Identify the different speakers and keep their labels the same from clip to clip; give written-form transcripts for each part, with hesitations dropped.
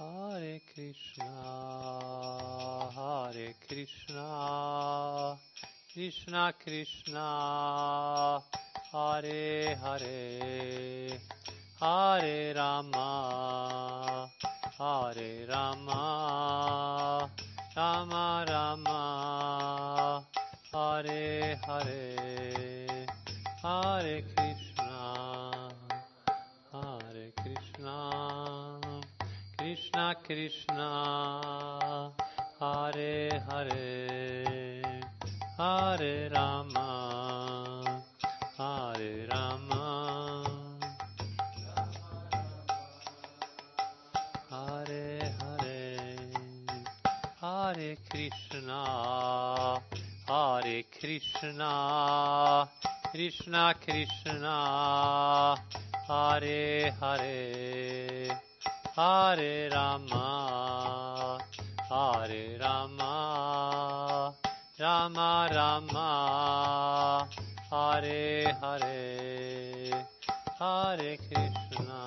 Speaker 1: Hare Krishna, Krishna Krishna, Hare Hare, Hare Rama, Rama Rama, Hare Hare, Hare Krishna, Krishna Krishna, Hare Hare, Hare Rama, Hare Hare, Hare Krishna, Krishna Krishna, Hare Hare, Hare Rama, Rama Rama, Hare Hare, Hare Krishna,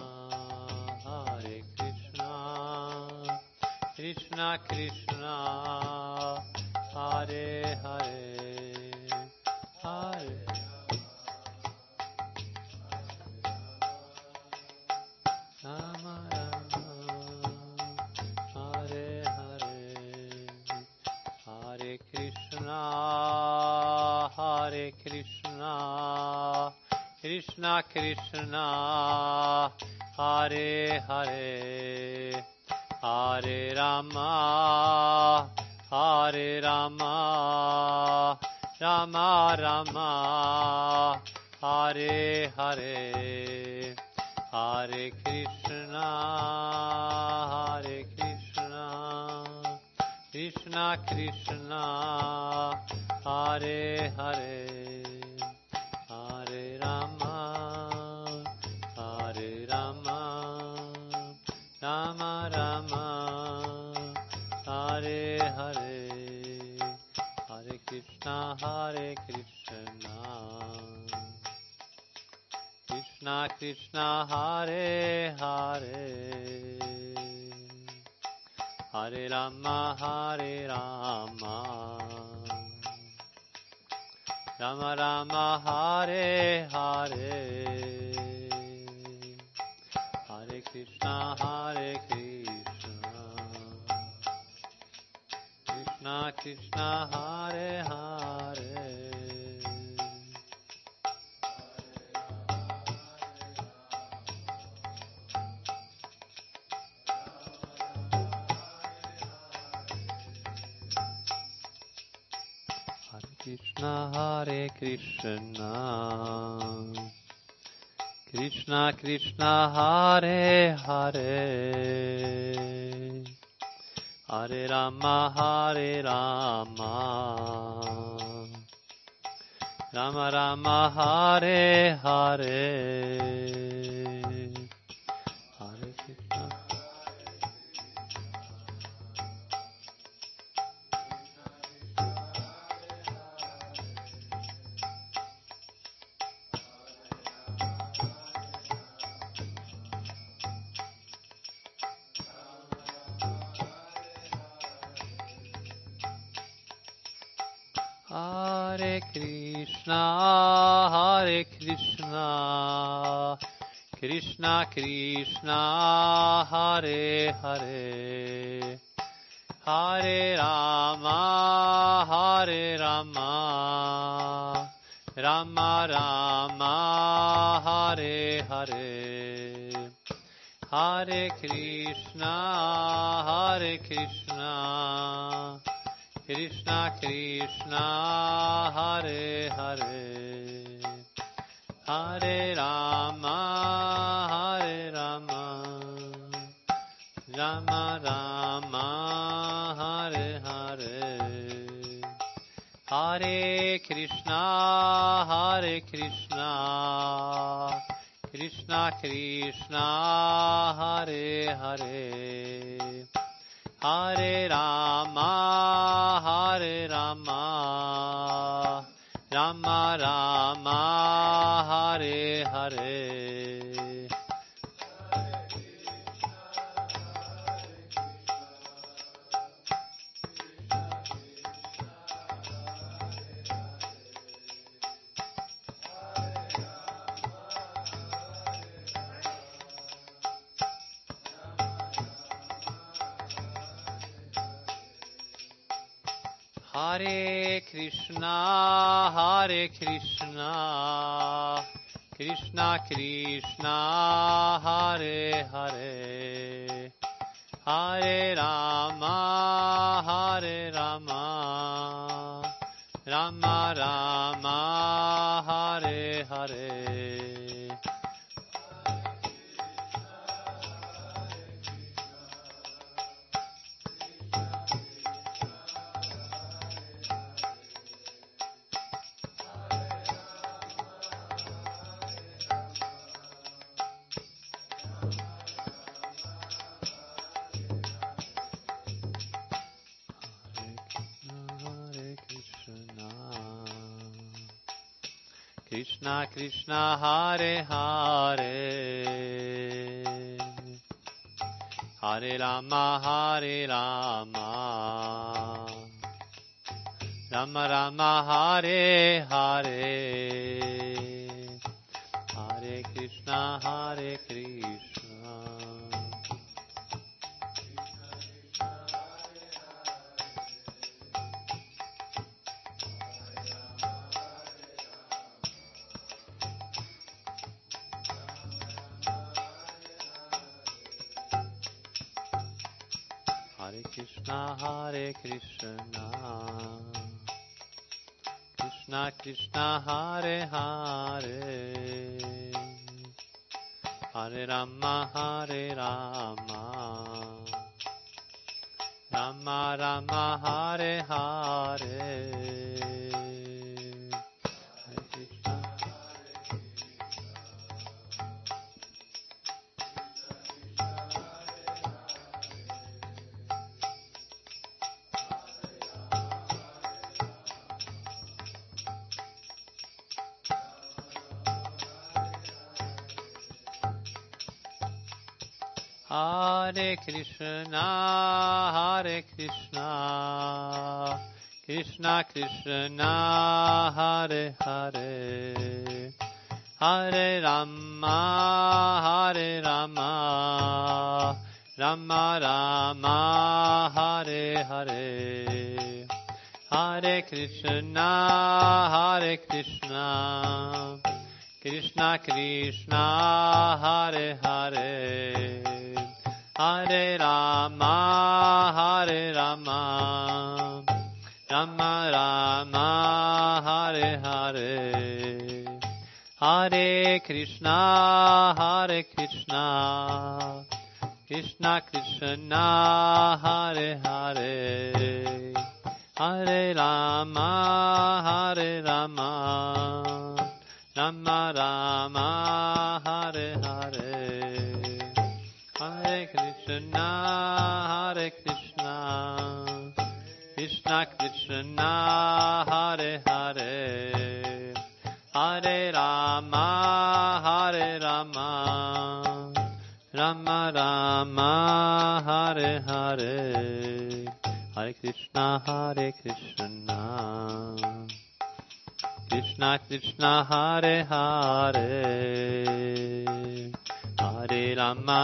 Speaker 1: Krishna Krishna, Hare Hare, Hare Rama Rama, Hare Hare, Hare Krishna, Krishna Krishna, Hare Hare, Hare Rama, Rama Rama, Hare Hare, Hare Krishna, Krishna Krishna, Hare Hare, Hare Rama, Rama Rama, Hare Hare, Hare Krishna, Krishna Krishna, Hare Hare, Hare Rama, Rama Rama, Hare Hare, Hare Krishna, Krishna Krishna, Hare Hare, Krishna, Krishna Krishna, Hare Hare, Hare Rama, Rama Rama, Hare Hare, Hare Krishna, Hare Krishna, Krishna Krishna, Hare Hare, Hare Rama, Rama Rama, Hare Hare, Hare Krishna, Krishna Krishna, Hare Hare, Hare Rama, Rama Rama, Hare Hare, Hare Krishna, Krishna Krishna, Hare Hare, Hare Rama, Rama Rama, Hare Hare, Hare Krishna, Krishna Krishna, Hare Hare, Hare Rama, Rama Rama, Hare Hare. Krishna Krishna Hare Hare, Hare Rama, Rama Rama, Hare Hare, Hare Krishna, Hare Krishna. Hare Krishna, Hare Krishna, Krishna Krishna, Hare Hare, Hare Rama, Rama Rama, Hare Hare. Hare Krishna. Hare Krishna, Krishna Krishna, Hare Hare, Hare Rama, Rama Rama, Hare Hare, Hare Krishna, Krishna Krishna, Hare Hare, Hare Rama, Rama Rama, Hare Hare, Hare Krishna, Krishna Krishna, Hare Hare, Hare Rama, Rama Rama, Hare Hare, Hare Krishna, Krishna Krishna, Hare Hare, Hare Rama, Rama Rama, Hare Hare, Hare Krishna, Krishna Krishna, Hare Hare, Hare Rama,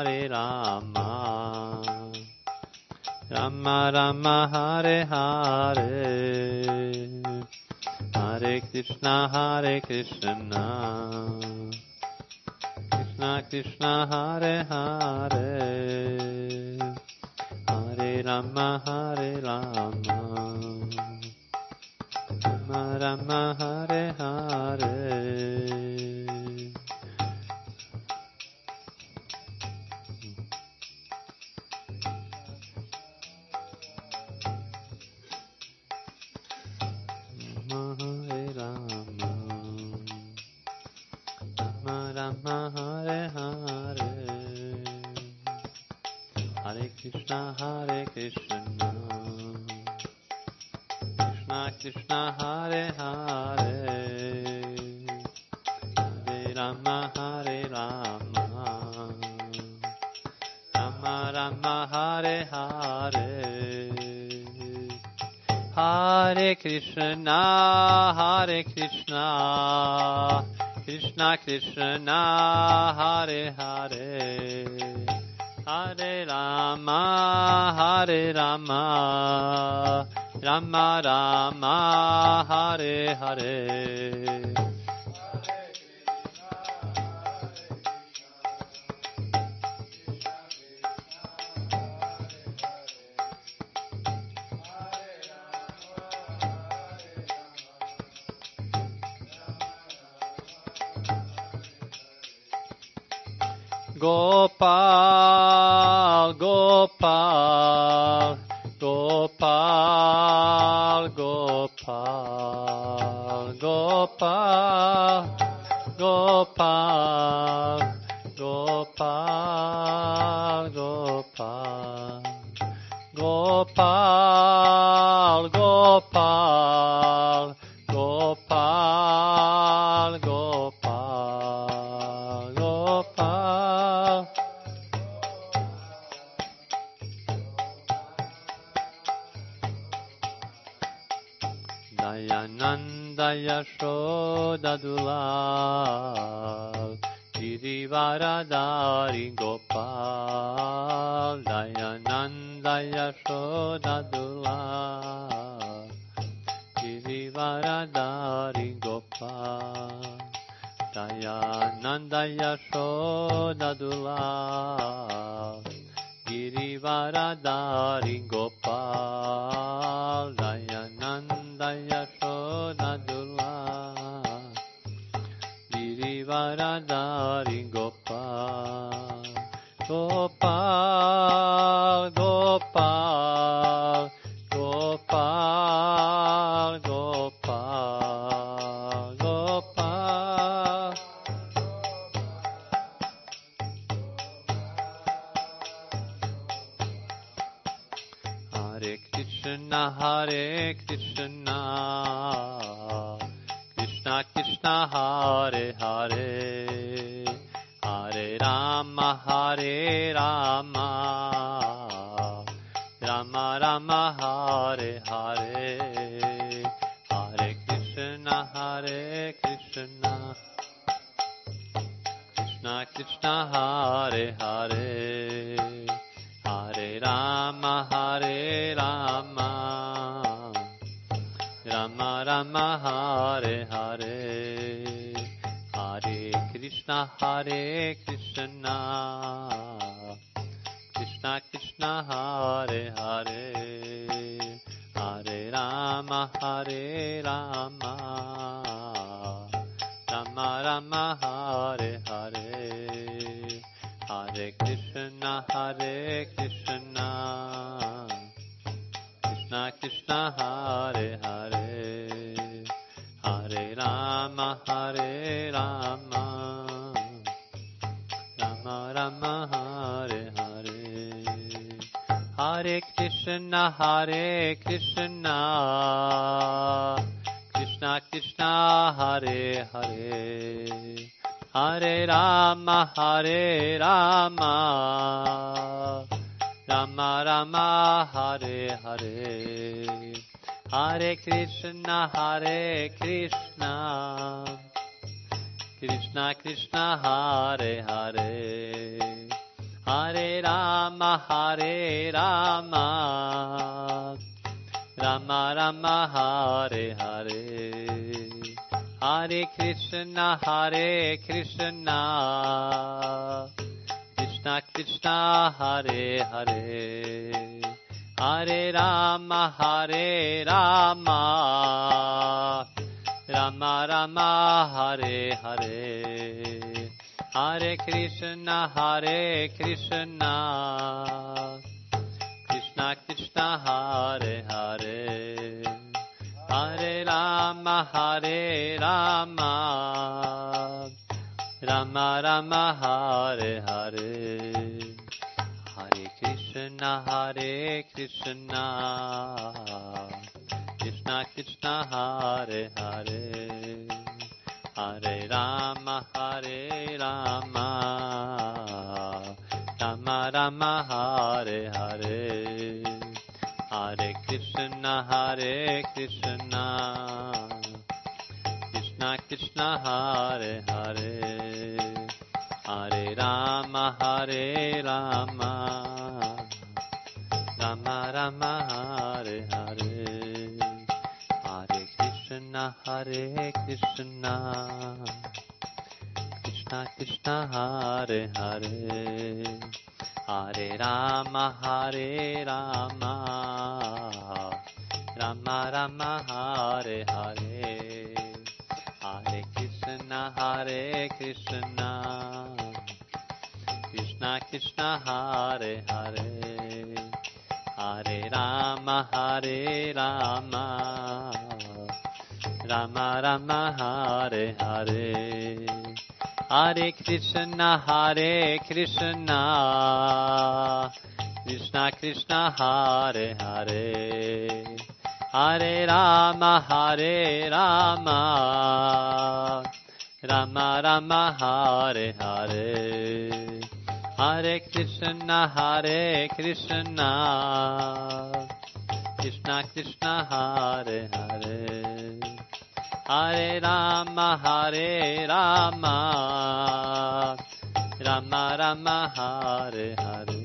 Speaker 1: Rama Rama, Hare Hare, Hare Krishna, Krishna Krishna, Hare Hare, Hare Rama, Rama Rama, Hare Hare. Rama Hare Hare, Hare Krishna, Krishna Krishna, Hare Hare, Hare Rama, Rama Rama, Hare Hare, Hare Krishna, Krishna Krishna, Hare Hare, Hare Rama, Rama Rama Hare Hare Gopal, Gopal, Gopal, Gopal, Gopal, Gopal, Gopal, Gopal, Gopal, Gopal, Gopal, Gopal, Gopal. Dayananda Yashoda Dulal Girivaradari Gopal Dayananda Yashoda Dulal Girivaradari Gopal Dayananda Yashoda Dulal Girivaradari Gopal Dayananda Yashoda Dulal Girivaradari Gopal Gopal Gopal Gopal Gopal Gopal Hare Krishna Hare Krishna Krishna Krishna Hare Hare Hare Rama Hare Rama Rama Rama Hare Hare Hare Krishna Krishna Krishna Hare Hare Hare Rama Hare Rama Rama Rama Hare Hare Hare Krishna Krishna Krishna Hare Hare Hare Rama Hare Rama Rama Rama Hare Hare Hare Krishna Krishna Krishna Hare Hare Hare Rama Hare Rama Rama Rama Hare Hare Hare Krishna Krishna Krishna Hare Hare Hare Rama Hare Rama Rama Rama Hare Hare Hare Krishna Krishna Krishna Hare Hare Hare Rama Hare Rama Rama Rama Hare Hare Hare Krishna Krishna Krishna Hare Hare Hare Rama Hare Rama Rama Rama Hare Hare Hare Krishna Krishna Krishna Hare Hare Hare Rama Hare Rama Rama Rama Hare Hare Hare Krishna Krishna Krishna Hare Hare Hare Rama Hare Rama Rama Rama Hare Hare Hare Krishna Krishna Krishna Hare Hare Hare Rama Hare Rama Rama Rama Hare Hare Hare Krishna, Krishna Krishna Hare Hare, Hare Rama Hare Rama, Rama Rama Hare Hare, Hare Krishna Krishna Krishna Hare Hare, Hare Rama Hare Rama, Rama Rama Hare Hare, Hare Krishna Krishna Krishna Hare Hare, Hare Rama Rama, Rama Rama Hare Hare, Hare Krishna Krishna Krishna Hare Hare, Hare Rama Rama, Rama Rama Hare Hare,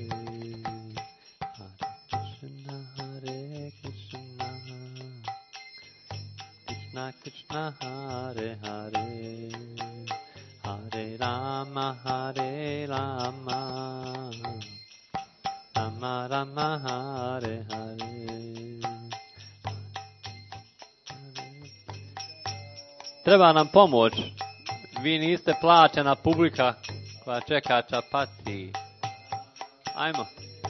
Speaker 1: Krishna Hare Hare, Hare Rama Rama, Rama Rama Hare Hare. Treba nam pomoć. Vi niste plaćena publika koja čeka čapati. Ajmo.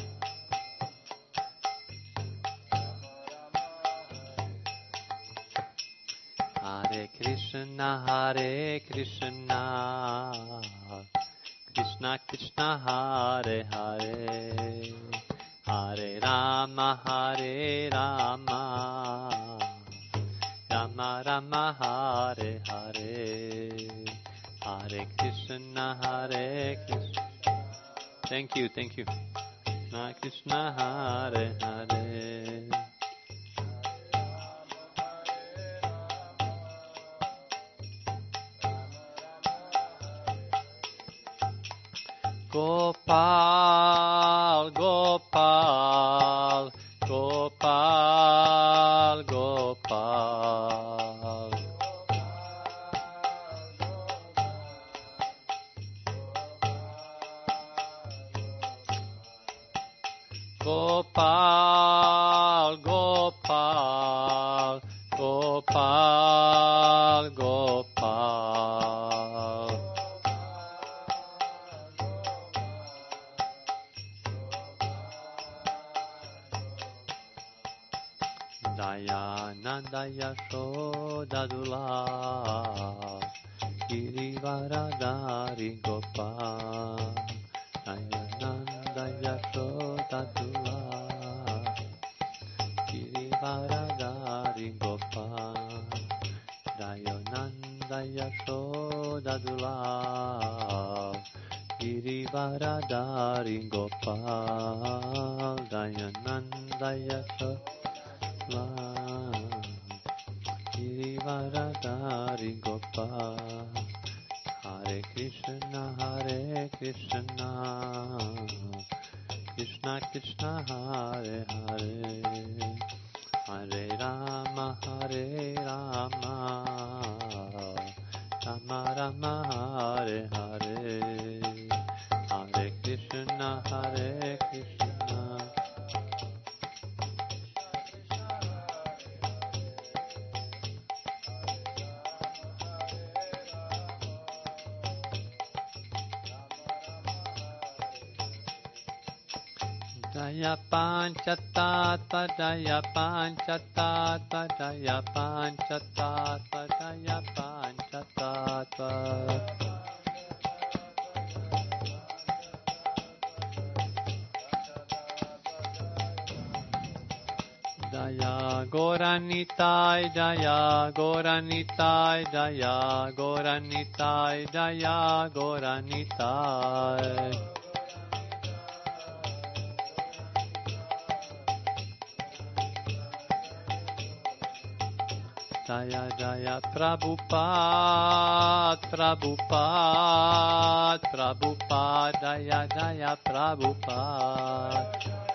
Speaker 1: Hare Krishna Krishna Krishna Hare Hare, Hare Rama Rama, Rama Rama Hare Hare, Hare Krishna Thank you. Krishna Krishna Hare Hare, Gopal, Gopal, Gopal, Gopal. Gopal, Gopal, Gopal, Gopal. Dayananda Yashoda Dula, Girivaradari Gopal. Dayananda Yashoda Dula, Girivaradari Gopal. Dayananda Yashoda Dula, Girivaradari Gopal. Dayananda Yashoda Girivaradari Gopal, Hare Krishna Krishna Krishna Hare Hare, Hare Rama Rama, Rama Rama Hare Hare, Hare Krishna Krishna. Jaya Panchatattva, Jaya Panchatattva, Jaya Panchatattva, Jaya Panchatattva. Jaya Gauranitai, Jaya Gauranitai, Jaya Gauranitai, Jaya Gauranitai. Jaya Jaya Prabhupada, Prabhupada, Prabhupada, Jaya Jaya Prabhupada.